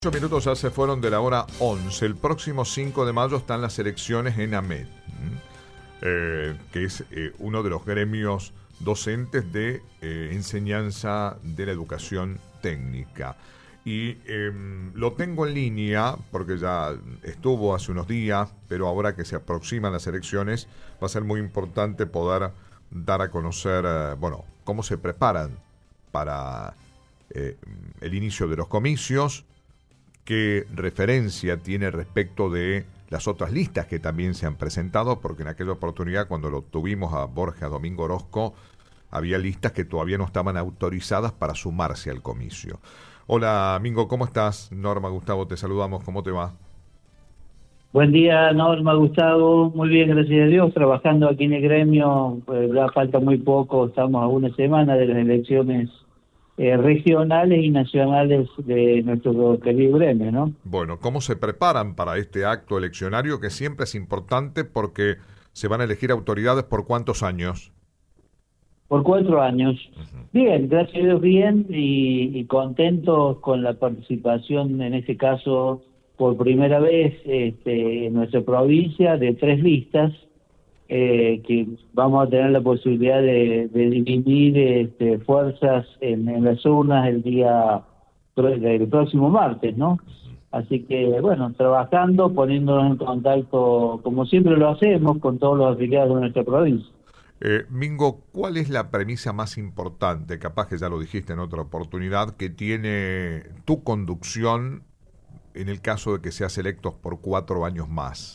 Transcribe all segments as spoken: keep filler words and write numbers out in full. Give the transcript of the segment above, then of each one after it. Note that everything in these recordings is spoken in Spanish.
Ocho minutos ya se fueron de la hora once. El próximo cinco de mayo están las elecciones en AMET, eh, que es eh, uno de los gremios docentes de eh, enseñanza de la educación técnica. Y eh, lo tengo en línea porque ya estuvo hace unos días, pero ahora que se aproximan las elecciones va a ser muy importante poder dar a conocer, eh, bueno, cómo se preparan para eh, el inicio de los comicios, qué referencia tiene respecto de las otras listas que también se han presentado, porque en aquella oportunidad cuando lo tuvimos a Borja Domingo Orozco, había listas que todavía no estaban autorizadas para sumarse al comicio. Hola, Mingo, ¿cómo estás? Norma, Gustavo, te saludamos, ¿cómo te va? Buen día, Norma, Gustavo, muy bien, gracias a Dios, trabajando aquí en el gremio, pues ya falta muy poco, estamos a una semana de las elecciones Eh, regionales y nacionales de nuestro querido gremio, ¿no? Bueno, ¿cómo se preparan para este acto eleccionario que siempre es importante porque se van a elegir autoridades por cuántos años? Por cuatro años. Uh-huh. Bien, gracias a Dios bien y, y contentos con la participación, en este caso, por primera vez este, en nuestra provincia, de tres listas, Eh, que vamos a tener la posibilidad de, de dividir este, fuerzas en, en las urnas el día el próximo martes, ¿no? Así que, bueno, trabajando, poniéndonos en contacto, como siempre lo hacemos, con todos los afiliados de nuestra provincia. Eh, Mingo, ¿cuál es la premisa más importante, capaz que ya lo dijiste en otra oportunidad, que tiene tu conducción en el caso de que seas electos por cuatro años más?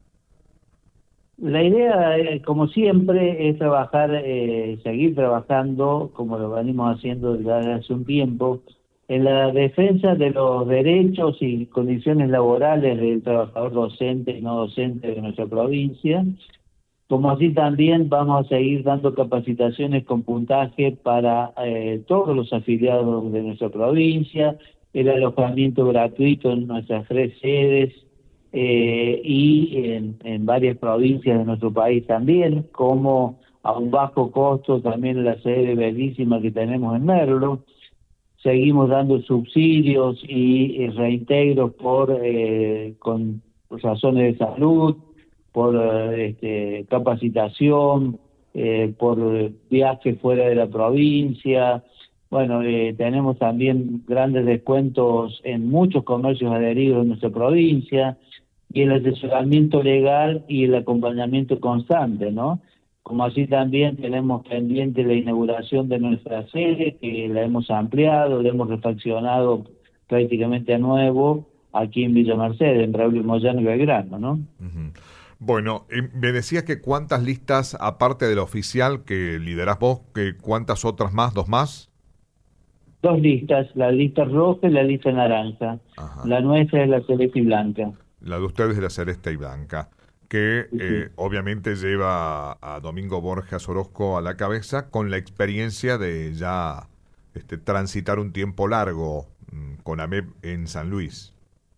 La idea, eh, como siempre, es trabajar, eh, seguir trabajando, como lo venimos haciendo desde hace un tiempo, en la defensa de los derechos y condiciones laborales del trabajador docente y no docente de nuestra provincia, como así también vamos a seguir dando capacitaciones con puntaje para eh, todos los afiliados de nuestra provincia, el alojamiento gratuito en nuestras tres sedes, Eh, y en, en varias provincias de nuestro país también, como a un bajo costo también la sede bellísima que tenemos en Merlo. Seguimos dando subsidios y, y reintegros por eh, con razones de salud, por eh, este, capacitación, eh, por viajes fuera de la provincia. Bueno, eh, tenemos también grandes descuentos en muchos comercios adheridos en nuestra provincia, y el asesoramiento legal y el acompañamiento constante, ¿no? Como así también tenemos pendiente la inauguración de nuestra sede, que la hemos ampliado, la hemos refaccionado prácticamente a nuevo aquí en Villa Mercedes, en Braulio Moyano y Belgrano, ¿no? Uh-huh. Bueno, eh, me decías que cuántas listas, aparte de la oficial que liderás vos, que cuántas otras más, dos más. Dos listas, la lista roja y la lista naranja. Ajá. La nuestra es la celeste y blanca. La de ustedes es la celeste y blanca, que sí, sí. Eh, obviamente lleva a Domingo Borjas Orozco a la cabeza con la experiencia de ya este, transitar un tiempo largo mmm, con AMET en San Luis.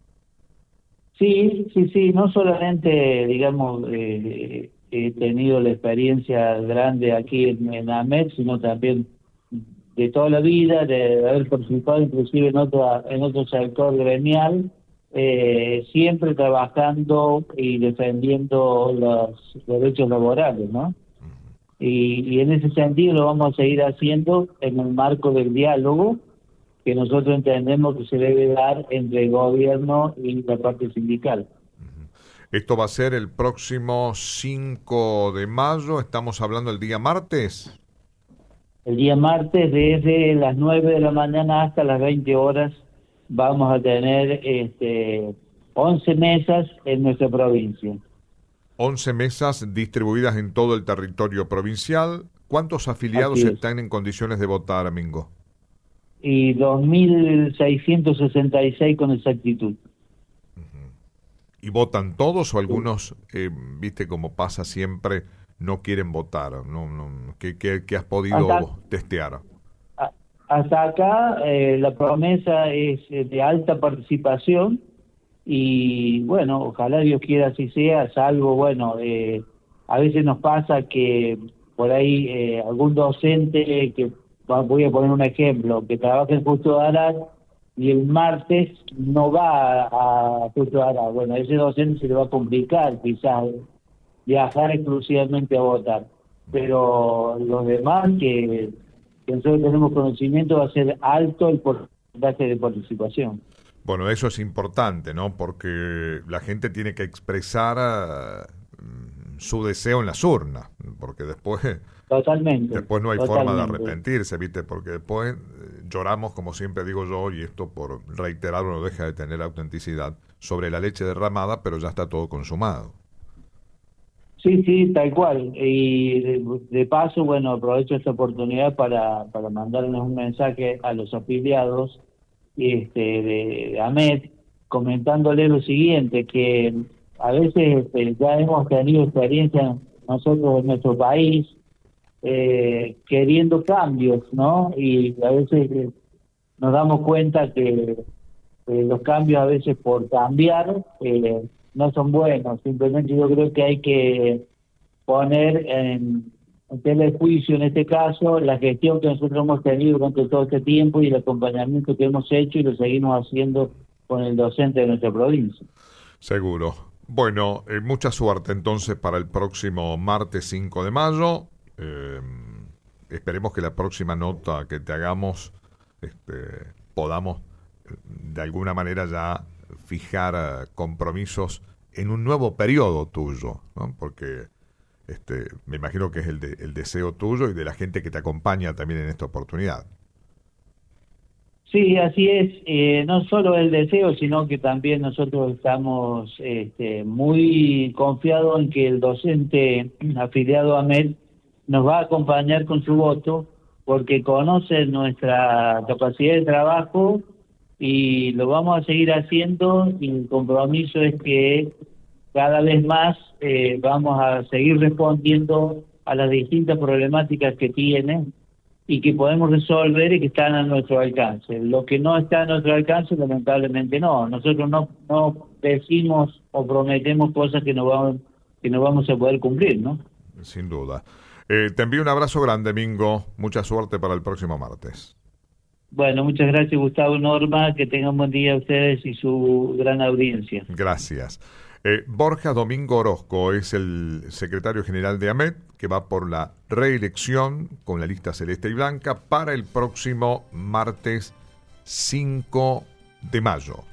Sí, sí, sí, no solamente, digamos, eh, he tenido la experiencia grande aquí en, en AMET, sino también de toda la vida, de haber participado inclusive en otro, en otro sector gremial, eh, siempre trabajando y defendiendo los derechos laborales, ¿no? Y, y en ese sentido lo vamos a seguir haciendo en el marco del diálogo que nosotros entendemos que se debe dar entre el gobierno y la parte sindical. Esto va a ser el próximo cinco de mayo, estamos hablando el día martes. El día martes, desde las nueve de la mañana hasta las veinte horas, vamos a tener este, once mesas en nuestra provincia. once mesas distribuidas en todo el territorio provincial. ¿Cuántos afiliados están en condiciones de votar, Mingo? Y dos mil seiscientos sesenta y seis con exactitud. Uh-huh. ¿Y votan todos o algunos, eh, viste como pasa siempre, no quieren votar? No, no, ¿qué, qué, qué has podido hasta, testear? A, hasta acá eh, la promesa es de alta participación y bueno, ojalá Dios quiera así sea, salvo, bueno, eh, a veces nos pasa que por ahí eh, algún docente, que voy a poner un ejemplo, que trabaja en Justo de Aral, y el martes no va a, a fluctuar. Bueno, a ese docente se le va a complicar quizás viajar exclusivamente a votar, pero los demás que, que nosotros tenemos conocimiento va a ser alto el porcentaje de participación. Bueno, eso es importante, ¿no? Porque la gente tiene que expresar uh, su deseo en las urnas, porque después... Totalmente. Después no hay totalmente. forma de arrepentirse, ¿viste? Porque después eh, lloramos, como siempre digo yo, y esto por reiterarlo no deja de tener autenticidad, sobre la leche derramada, pero ya está todo consumado. Sí, sí, tal cual. Y de, de paso, bueno, aprovecho esta oportunidad para, para mandarles un mensaje a los afiliados este, de, de AMET, comentándole lo siguiente, que a veces este, ya hemos tenido experiencia nosotros en nuestro país eh, queriendo cambios, ¿no? Y a veces eh, nos damos cuenta que eh, los cambios a veces por cambiar eh, no son buenos. Simplemente yo creo que hay que poner en, en tela de juicio, en este caso, la gestión que nosotros hemos tenido durante todo este tiempo y el acompañamiento que hemos hecho y lo seguimos haciendo con el docente de nuestra provincia. Seguro. Bueno, eh, mucha suerte entonces para el próximo martes cinco de mayo. Eh, esperemos que la próxima nota que te hagamos este, podamos eh, de alguna manera ya fijar uh, compromisos en un nuevo periodo tuyo, ¿no? Porque este, me imagino que es el, de, el deseo tuyo y de la gente que te acompaña también en esta oportunidad. Sí, así es. Eh, no solo el deseo, sino que también nosotros estamos este, muy confiados en que el docente afiliado a AMET nos va a acompañar con su voto, porque conoce nuestra capacidad de trabajo y lo vamos a seguir haciendo, y el compromiso es que cada vez más eh, vamos a seguir respondiendo a las distintas problemáticas que tiene y que podemos resolver y que están a nuestro alcance. Lo que no está a nuestro alcance, lamentablemente no. Nosotros no, no decimos o prometemos cosas que no vamos, que no vamos a poder cumplir, ¿no? Sin duda. Eh, te envío un abrazo grande, Mingo. Mucha suerte para el próximo martes. Bueno, muchas gracias, Gustavo y Norma. Que tengan buen día a ustedes y su gran audiencia. Gracias. Eh, Borja Domingo Orozco es el secretario general de AMET, que va por la reelección con la lista celeste y blanca para el próximo martes cinco de mayo.